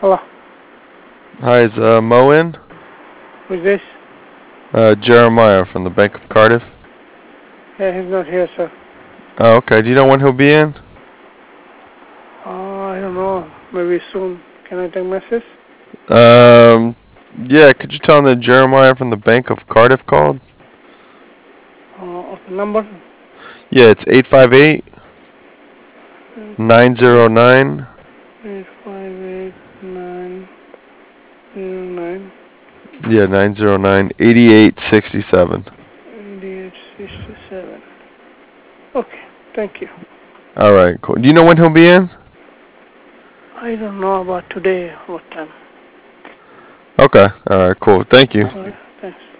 Hello. Hi, is Mo in? Who's this? Jeremiah from the Bank of Cardiff. Yeah, he's not here, sir. Oh, okay. Do you know when he'll be in? I don't know. Maybe soon. Can I take message? Um, yeah. Could you tell him that Jeremiah from the Bank of Cardiff called? Okay, number? Yeah, it's 858-909. 858-909-8867. Yeah, 909-8867. Okay, thank you. All right, cool. Do you know when he'll be in? I don't know about today. What time? Okay. All right, cool. Thank you. Alright, thanks.